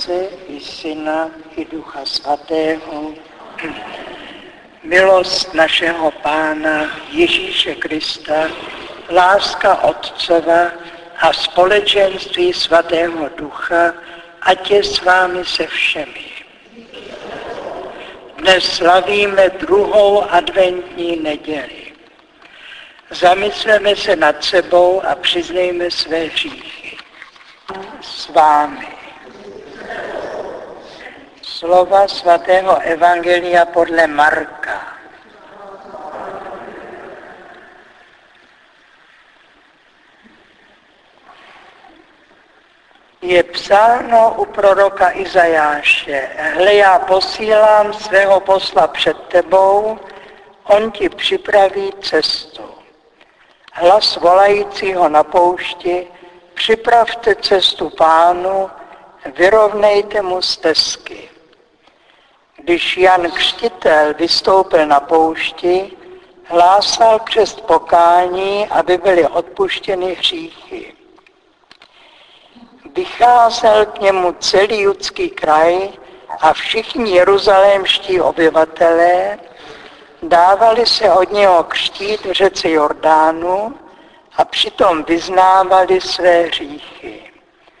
Otce i Syna i Ducha Svatého. Milost našeho Pána Ježíše Krista, láska Otcova a společenství Svatého Ducha, ať je s vámi se všemi. Dnes slavíme druhou adventní neděli. Zamysleme se nad sebou a přiznejme své hříchy. S vámi. Slova svatého Evangelia podle Marka. Je psáno u proroka Izajáše: Hle, já posílám svého posla před tebou, on ti připraví cestu. Hlas volajícího na poušti: připravte cestu Pánu, vyrovnejte mu stezky. Když Jan Křtitel vystoupil na poušti, hlásal křest pokání, aby byly odpuštěny hříchy. Vycházel k němu celý judský kraj a všichni jeruzalémští obyvatelé dávali se od něho křtít v řece Jordánu a přitom vyznávali své hříchy.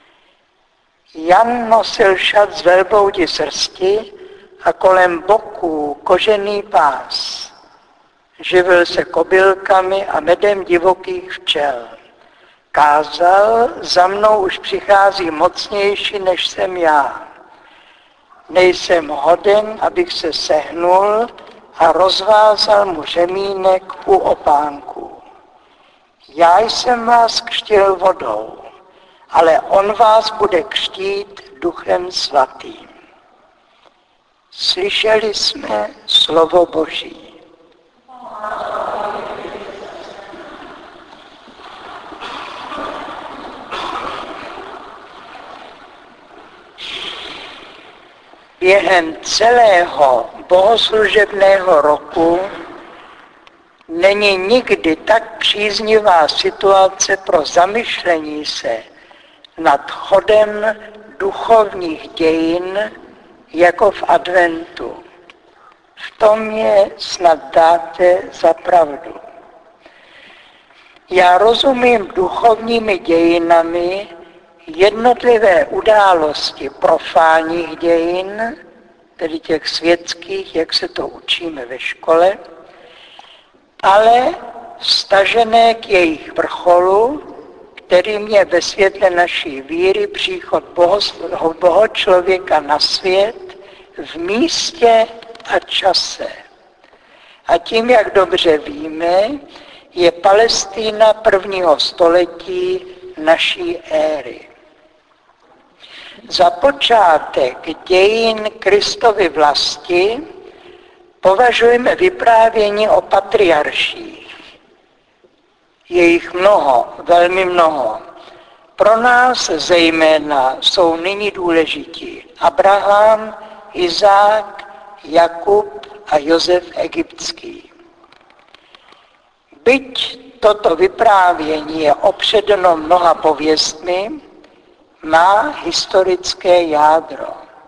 Jan nosil šat z velbloudi srsti a kolem boků kožený pás. Živil se kobylkami a medem divokých včel. Kázal: za mnou už přichází mocnější, než jsem já. Nejsem hoden, abych se sehnul, a rozvázal mu řemínek u opánku. Já jsem vás křtil vodou, ale on vás bude křtít Duchem Svatým. Slyšeli jsme slovo Boží. Během celého bohoslužebného roku není nikdy tak příznivá situace pro zamyšlení se nad chodem duchovních dějin jako v adventu. V tom je snad dáte za pravdu. Já rozumím duchovními dějinami jednotlivé události profánních dějin, tedy těch světských, jak se to učíme ve škole, ale vztažené k jejich vrcholu, kterým je ve světle naší víry příchod bohočlověka na svět v místě a čase. A tím, jak dobře víme, je Palestina 1. století naší éry. Za počátek dějin Kristovy vlasti považujeme vyprávění o patriarších. Je jich mnoho, velmi mnoho. Pro nás zejména jsou nyní důležití Abraham, Izák, Jakub a Josef Egyptský. Byť toto vyprávění je opředeno mnoha pověstmi, má historické jádro.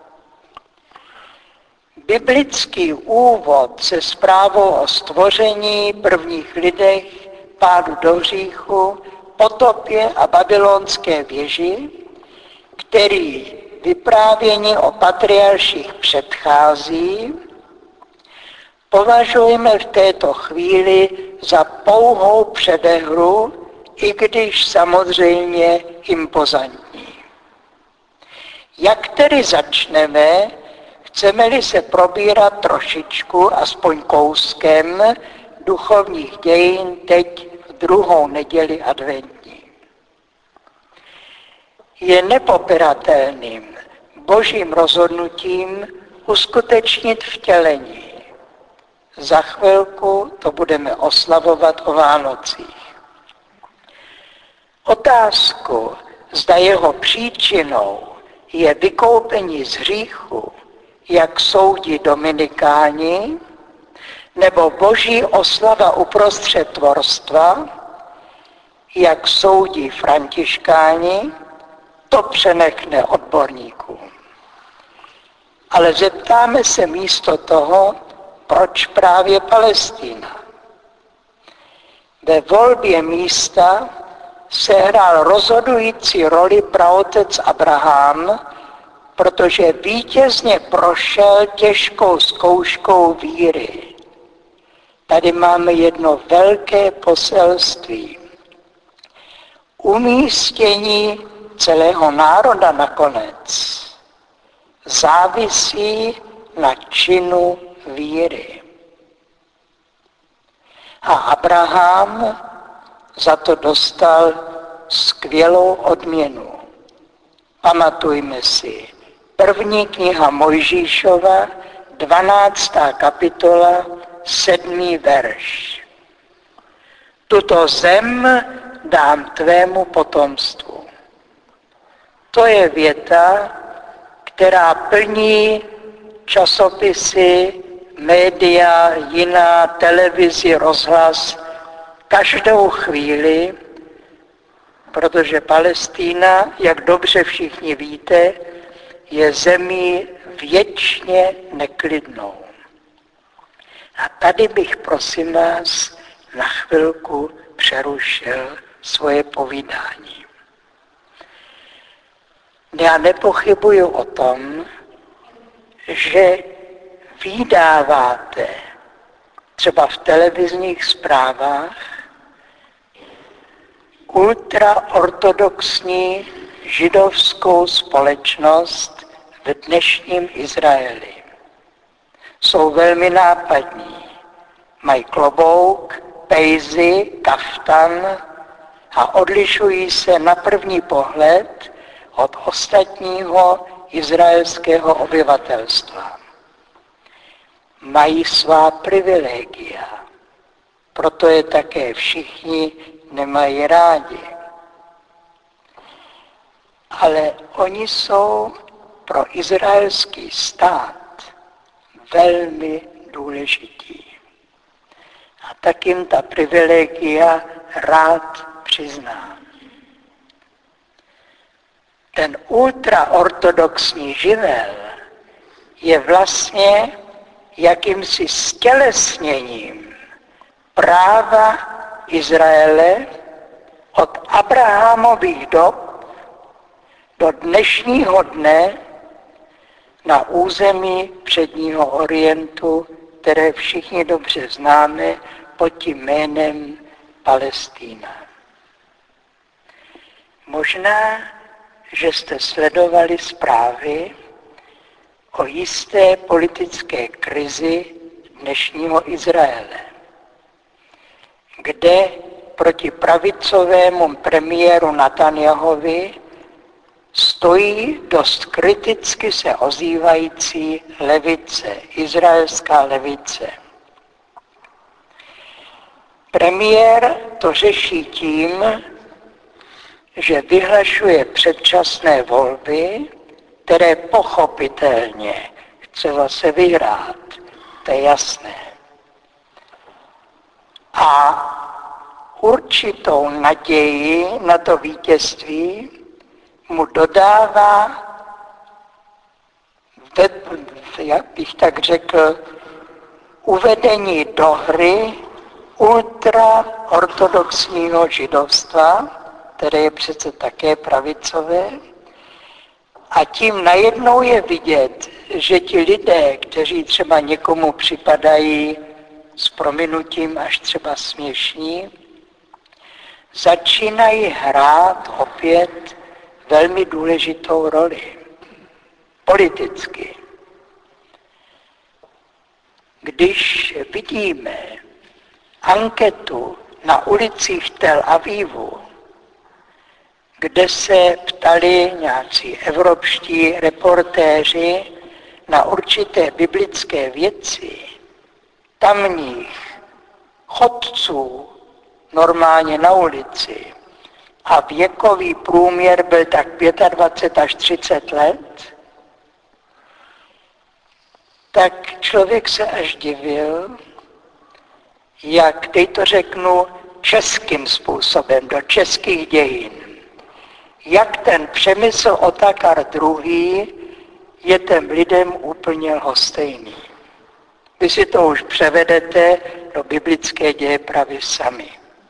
Biblický úvod se zprávou o stvoření, prvních lidech, pádu do hříchu, potopě a babylonské věži, který vyprávění o patriarších předchází, považujeme v této chvíli za pouhou předehru, i když samozřejmě impozantní. Jak tedy začneme, chceme-li se probírat trošičku, aspoň kouskem, duchovních dějin teď v druhou neděli adventní. Je nepopiratelným Božím rozhodnutím uskutečnit vtělení. Za chvilku to budeme oslavovat o Vánocích. Otázku, zda jeho příčinou je vykoupení z hříchu, jak soudí dominikáni, nebo boží oslava uprostřed tvorstva, jak soudí františkáni, to přenechne odborníkům. Ale zeptáme se místo toho, proč právě Palestina. Ve volbě místa sehrál rozhodující roli praotec Abraham, protože vítězně prošel těžkou zkouškou víry. Tady máme jedno velké poselství. Umístění celého národa nakonec závisí na činu víry. A Abraham za to dostal skvělou odměnu. Pamatujme si, první kniha Mojžíšova, 12. kapitola, 7. verš. Tuto zem dám tvému potomstvu. To je věta, která plní časopisy, média, jiná, televizi, rozhlas každou chvíli, protože Palestína, jak dobře všichni víte, je zemí věčně neklidnou. A tady bych, prosím vás, na chvilku přerušil svoje povídání. Já nepochybuju o tom, že vydáváte třeba v televizních zprávách ultraortodoxní židovskou společnost v dnešním Izraeli. Jsou velmi nápadní. Mají klobouk, pejzy, kaftan a odlišují se na první pohled od ostatního izraelského obyvatelstva. Mají svá privilegia, proto je také všichni nemají rádi. Ale oni jsou pro izraelský stát velmi důležití. A tak jim ta privilegia rád přiznám. Ten ultraortodoxní živel je vlastně jakýmsi stělesněním práva Izraele od Abrahamových dob do dnešního dne na území Předního Orientu, které všichni dobře známe pod tím jménem Palestína. Možná, že jste sledovali zprávy o jisté politické krizi dnešního Izraele, kde proti pravicovému premiéru Netanjahovi stojí dost kriticky se ozývající levice, izraelská levice. Premiér to řeší tím, že vyhlašuje předčasné volby, které pochopitelně chce zase vyhrát, to je jasné. A určitou naději na to vítězství mu dodává, jak bych tak řekl, uvedení do hry ultraortodoxního židovstva, které je přece také pravicové, a tím najednou je vidět, že ti lidé, kteří třeba někomu připadají s prominutím až třeba směšní, začínají hrát opět velmi důležitou roli. Politicky. Když vidíme anketu na ulicích Tel Avivu, kde se ptali nějací evropští reportéři na určité biblické věci, tamních chodců normálně na ulici, a věkový průměr byl tak 25 až 30 let, tak člověk se až divil, jak, teď to řeknu, českým způsobem, do českých dějin, jak ten Přemysl Otakar II. je těm lidem úplně lhostejný. Vy si to už převedete do biblické dějepravy sami.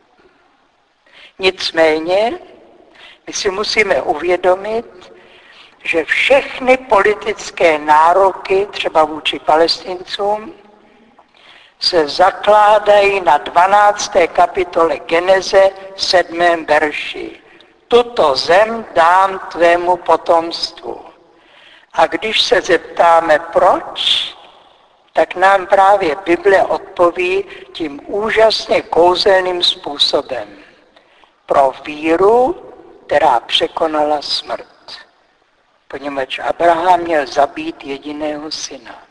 Nicméně, my si musíme uvědomit, že všechny politické nároky, třeba vůči Palestincům, se zakládají na 12. kapitole Geneze 7. verši. Tuto zem dám tvému potomstvu. A když se zeptáme proč, tak nám právě Bible odpoví tím úžasně kouzelným způsobem. Pro víru, která překonala smrt. Poněvadž Abraham měl zabít jediného syna.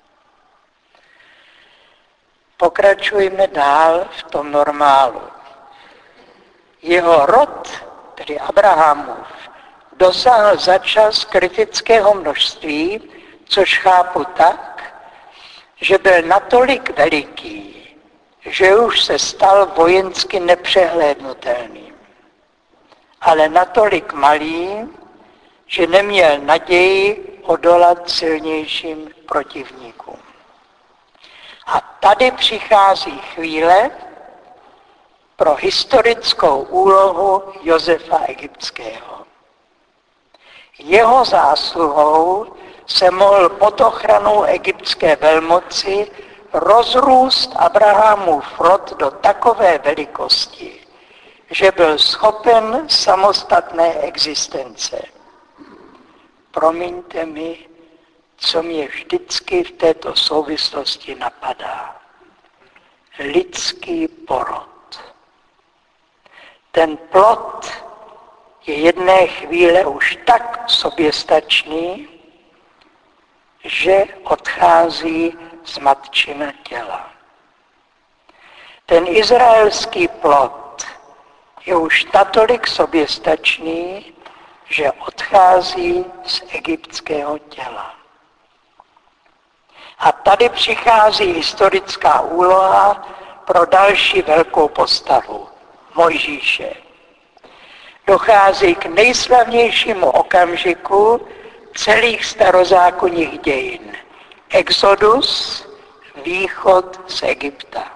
Pokračujeme dál v tom normálu. Jeho rod, tedy Abrahamův, dosáhl začas kritického množství, což chápu tak, že byl natolik veliký, že už se stal vojensky nepřehlédnutelným, ale natolik malý, že neměl naději odolat silnějším protivníkům. A tady přichází chvíle pro historickou úlohu Josefa Egyptského. Jeho zásluhou se mohl pod ochranou egyptské velmoci rozrůst Abrahamův rod do takové velikosti, že byl schopen samostatné existence. Promiňte mi, co mě vždycky v této souvislosti napadá. Lidský porod. Ten plod je jedné chvíle už tak soběstačný, že odchází z matčina těla. Ten izraelský plod je už natolik soběstačný, že odchází z egyptského těla. A tady přichází historická úloha pro další velkou postavu, Mojžíše. Dochází k nejslavnějšímu okamžiku celých starozákonních dějin. Exodus, východ z Egypta.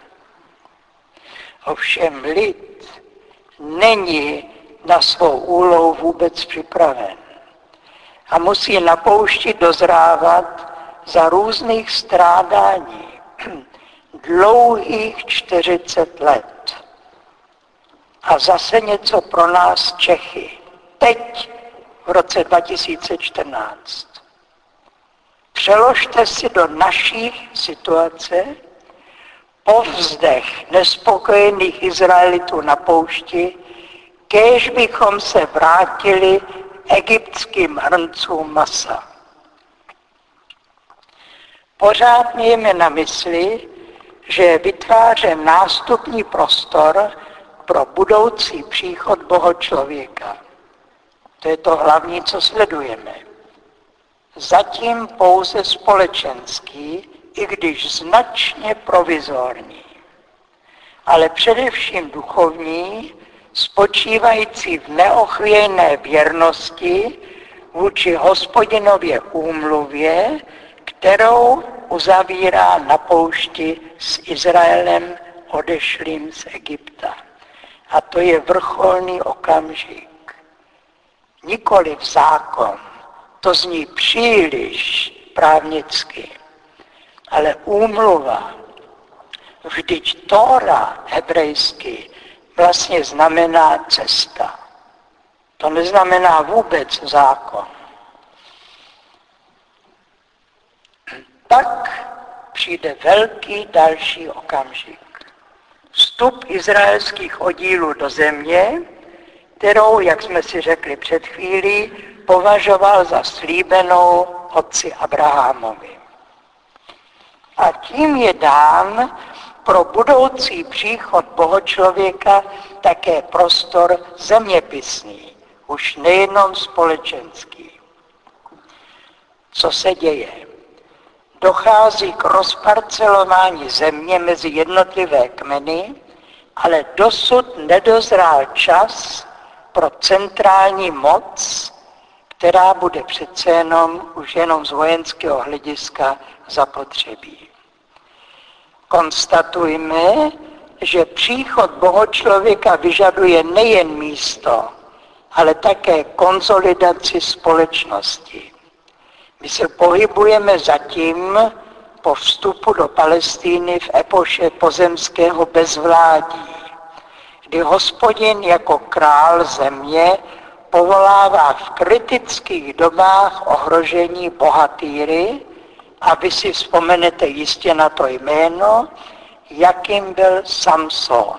Ovšem lid není na svou úlohu vůbec připraven a musí na poušti dozrávat za různých strádání dlouhých 40 let. A zase něco pro nás Čechy. Teď, v roce 2014. Přeložte si do naší situace povzdech nespokojených Izraelitů na poušti, kéž bychom se vrátili egyptským hrncům masa. Pořád mějme na mysli, že je vytvářen nástupní prostor pro budoucí příchod Bohočlověka. To je to hlavní, co sledujeme. Zatím pouze společenský, i když značně provizorní, ale především duchovní, spočívající v neochvějné věrnosti vůči Hospodinově úmluvě, kterou uzavírá na poušti s Izraelem odešlým z Egypta. A to je vrcholný okamžik. Nikoliv zákon, to zní příliš právnicky, ale úmluva, vždyť Tóra hebrejsky vlastně znamená cesta. To neznamená vůbec zákon. Pak přijde velký další okamžik. Vstup izraelských oddílů do země, kterou, jak jsme si řekli před chvílí, považoval za slíbenou otci Abrahamovi. A tím je dán pro budoucí příchod Bohočlověka také prostor zeměpisný, už nejenom společenský. Co se děje? Dochází k rozparcelování země mezi jednotlivé kmeny, ale dosud nedozrál čas pro centrální moc, která bude přece jenom z vojenského hlediska zapotřebí. Konstatujme, že příchod bohočlověka vyžaduje nejen místo, ale také konsolidaci společnosti. My se pohybujeme zatím po vstupu do Palestiny v epoše pozemského bezvládí, kdy Hospodin jako král země povolává v kritických dobách ohrožení bohatýry, a vy si vzpomenete jistě na to jméno, jakým byl Samson.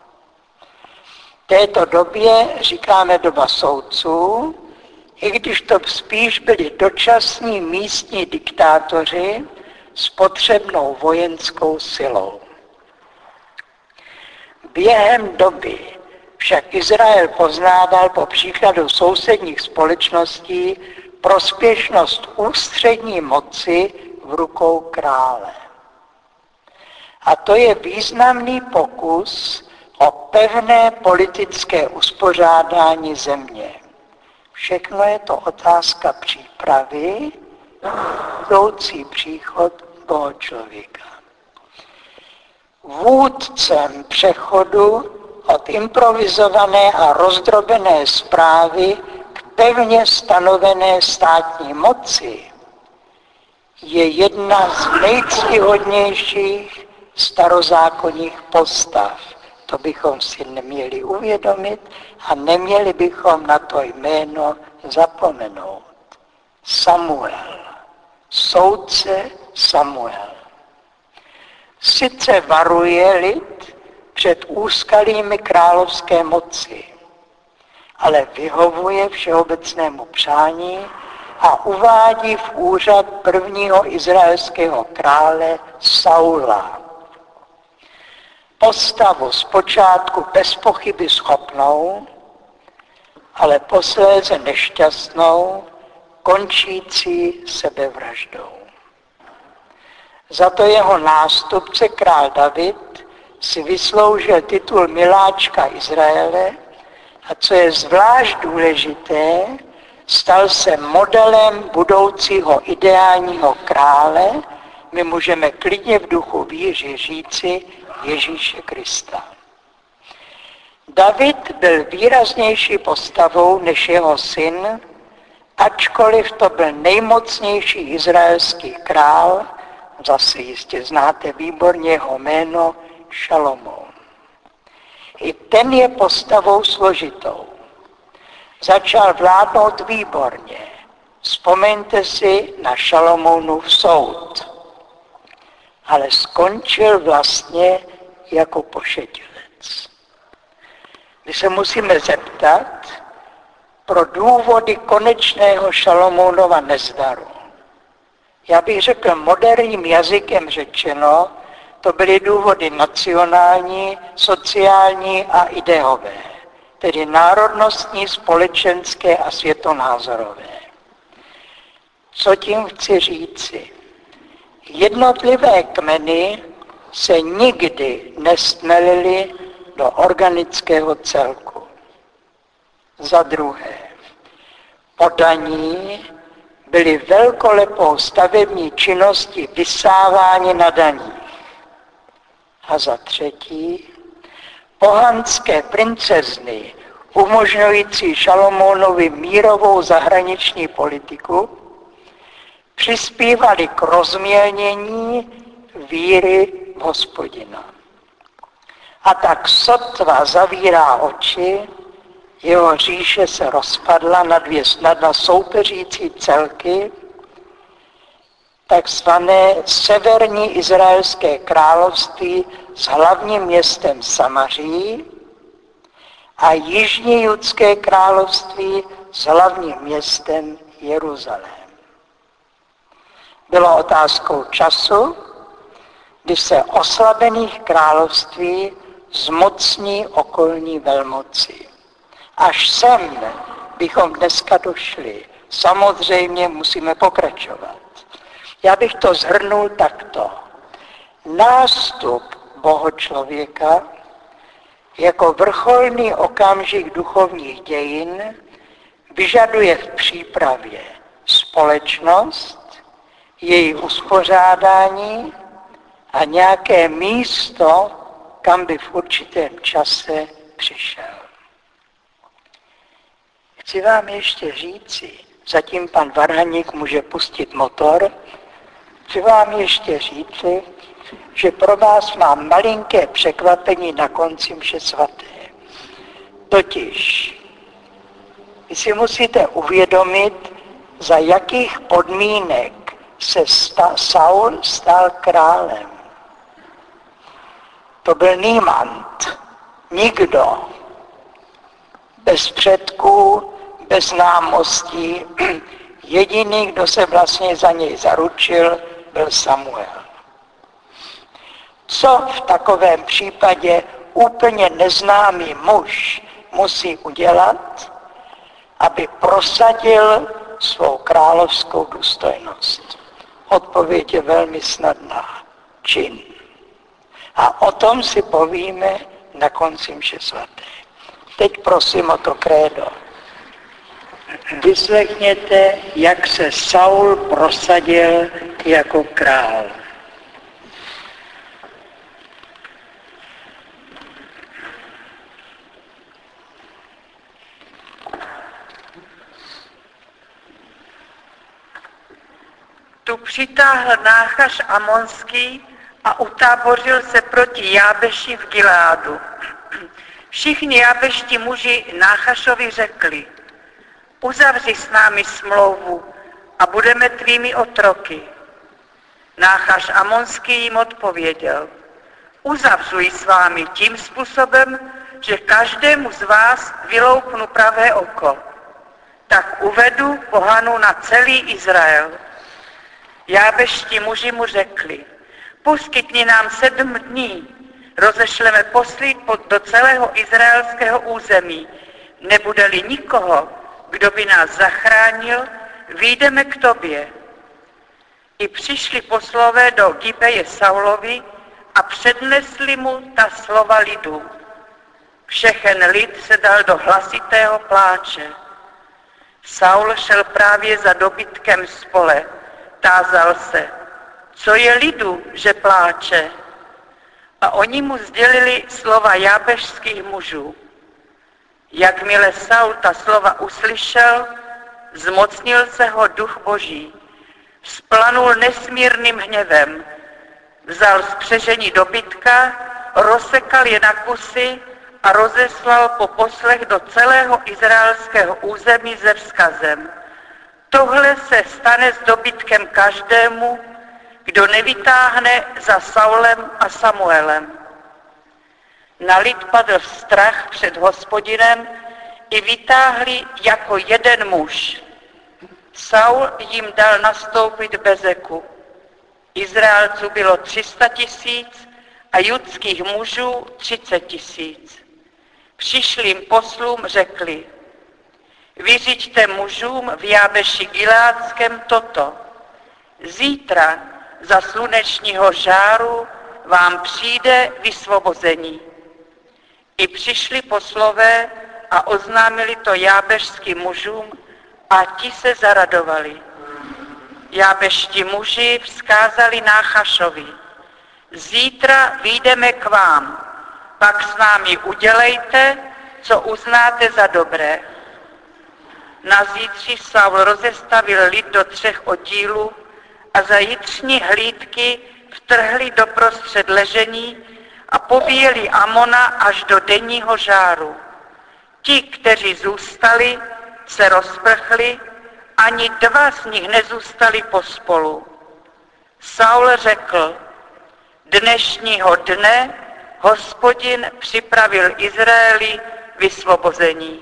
V této době říkáme doba soudců, i když to spíš byli dočasní místní diktátoři s potřebnou vojenskou silou. Během doby však Izrael poznával po příkladu sousedních společností prospěšnost ústřední moci v rukou krále. A to je významný pokus o pevné politické uspořádání země. Všechno je to otázka přípravy, budoucí příchod bohočlověka. Vůdcem přechodu od improvizované a rozdrobené správy k pevně stanovené státní moci je jedna z nejctihodnějších starozákonních postav. To bychom si neměli uvědomit a neměli bychom na to jméno zapomenout. Samuel, soudce Samuel. Sice varuje lid před úskalími královské moci, ale vyhovuje všeobecnému přání a uvádí v úřad prvního izraelského krále Saula. Postavu zpočátku bez pochyby schopnou, ale posléze nešťastnou, končící sebevraždou. Za to jeho nástupce král David si vysloužil titul miláčka Izraele a co je zvlášť důležité, stal se modelem budoucího ideálního krále, my můžeme klidně v duchu víry říci Ježíše Krista. David byl výraznější postavou než jeho syn, ačkoliv to byl nejmocnější izraelský král, zase jistě znáte výborně jeho jméno Šalomoun. I ten je postavou složitou. Začal vládnout výborně. Vzpomeňte si na Šalomounův soud. Ale skončil vlastně jako pošetilec. My se musíme zeptat pro důvody konečného Šalomounova nezdaru. Já bych řekl moderním jazykem řečeno, to byly důvody nacionální, sociální a ideové, tedy národnostní, společenské a světonázorové. Co tím chci říci? Jednotlivé kmeny se nikdy nestmelily do organického celku. Za druhé, podaní byly velkolepou stavební činností vysáváni na daních. A za třetí, pohanské princezny, umožňující Šalomounovi mírovou zahraniční politiku, přispívali k rozmělnění víry v Hospodina. A tak sotva zavírá oči, jeho říše se rozpadla na soupeřící celky, takzvané severní izraelské království s hlavním městem Samaří a jižní judské království s hlavním městem Jeruzalém. Bylo otázkou času, kdy se oslabených království zmocní okolní velmoci. Až sem bychom dneska došli. Samozřejmě musíme pokračovat. Já bych to shrnul takto. Nástup bohočlověka jako vrcholný okamžik duchovních dějin vyžaduje v přípravě společnost, její uspořádání a nějaké místo, kam by v určitém čase přišel. Chci vám ještě říci, zatím pan Varhaník může pustit motor, chci vám ještě říci, že pro vás mám malinké překvapení na konci mše svaté. Totiž, vy si musíte uvědomit, za jakých podmínek se Saul stal králem. To byl niemand, nikdo, bez předků, bez známostí. Jediný, kdo se vlastně za něj zaručil, byl Samuel. Co v takovém případě úplně neznámý muž musí udělat, aby prosadil svou královskou důstojnost? Odpověď je velmi snadná. Čin. A o tom si povíme na konci mše svaté. Teď prosím o to krédo. Vyslechněte, jak se Saul prosadil jako král. Tu přitáhl Náchaš Amonský a utábořil se proti Jábeši v Gileádu. Všichni Jábešti muži Náchašovi řekli: uzavři s námi smlouvu a budeme tvými otroky. Náchaš Amonský jim odpověděl: uzavřuji s vámi tím způsobem, že každému z vás vyloupnu pravé oko. Tak uvedu pohanu na celý Izrael. Jábešti muži mu řekli: poskytni nám 7 dní, rozešleme posly do celého izraelského území. Nebude-li nikoho, kdo by nás zachránil, vyjdeme k tobě. I přišli poslové do Gibeje Saulovi a přednesli mu ta slova lidu. Všechen lid se dal do hlasitého pláče. Saul šel právě za dobytkem z pole. Tázal se: co je lidu, že pláče? A oni mu sdělili slova jábešských mužů. Jakmile Saul ta slova uslyšel, zmocnil se ho duch boží. Splanul nesmírným hněvem. Vzal spřežení dobytka, rozsekal je na kusy a rozeslal po poslech do celého izraelského území se vzkazem: tohle se stane s dobytkem každému, kdo nevytáhne za Saulem a Samuelem. Na lid padl strach před Hospodinem i vytáhli jako jeden muž. Saul jim dal nastoupit Bezeku. Izraelců bylo 300 000 a judských mužů 30 000. Přišlým poslům řekli: vyřiďte mužům v Jábeši Gileádském toto: zítra za slunečního žáru vám přijde vysvobození. I přišli poslové a oznámili to jábešským mužům a ti se zaradovali. Jábešti muži vzkázali Náchašovi: zítra vyjdeme k vám, pak s námi udělejte, co uznáte za dobré. Nazítří Saul rozestavil lid do 3 oddílů a za jitřní hlídky vtrhli doprostřed ležení a pobíjeli Amona až do denního žáru. Ti, kteří zůstali, se rozprchli, ani 2 z nich nezůstali pospolu. Saul řekl: dnešního dne Hospodin připravil Izraeli vysvobození.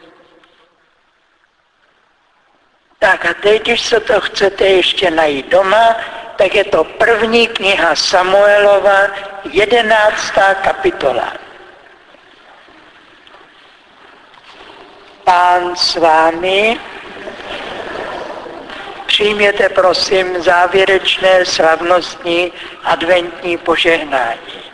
Tak a teď, když se to chcete ještě najít doma, tak je to 1. kniha Samuelova, 11. kapitola. Pán s vámi. Přijměte prosím závěrečné slavnostní adventní požehnání.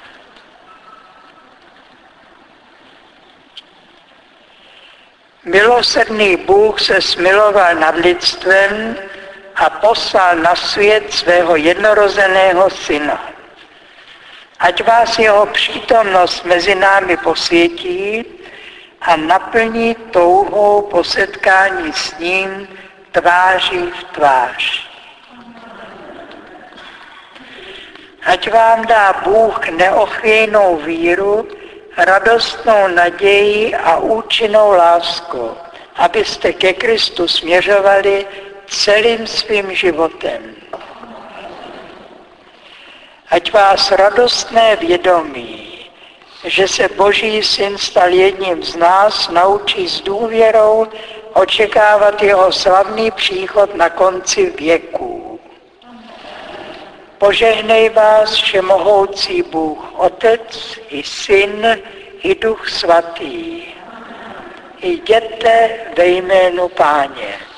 Milosrdný Bůh se smiloval nad lidstvem a poslal na svět svého jednorozeného syna. Ať vás jeho přítomnost mezi námi posvětí a naplní touhou po setkání s ním tváří v tvář. Ať vám dá Bůh neochvějnou víru, radostnou naději a účinnou lásku, abyste ke Kristu směřovali celým svým životem. Ať vás radostné vědomí, že se Boží syn stal jedním z nás, naučí s důvěrou očekávat jeho slavný příchod na konci věků. Požehnej vás všemohoucí Bůh, Otec i Syn i Duch Svatý. Jděte ve jménu Páně.